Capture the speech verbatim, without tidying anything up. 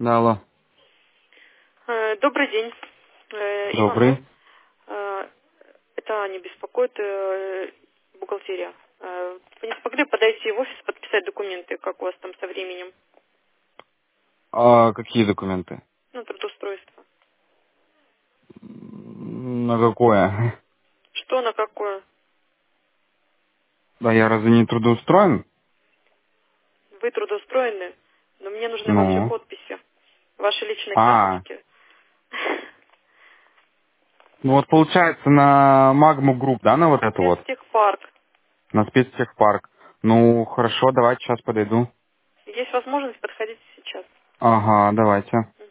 Да, алло. Э, Добрый день, Э, Иванов. Добрый. Э, Это Аня беспокоит, э, бухгалтерия. Э, Вы не смогли подойти в офис, подписать документы, как у вас там со временем, А какие документы? ну, трудоустройство? М, На какое? Что на какое? Да я разве не трудоустроен? Вы трудоустроены, но мне нужны ваши Ну. подписи, ваши личные А, карточки. ну вот получается на Магму Групп, да, на вот эту вот? Спецтехпарк. На спецтехпарк. Ну, хорошо, давайте сейчас подойду. Есть возможность подходить сейчас. Ага, давайте.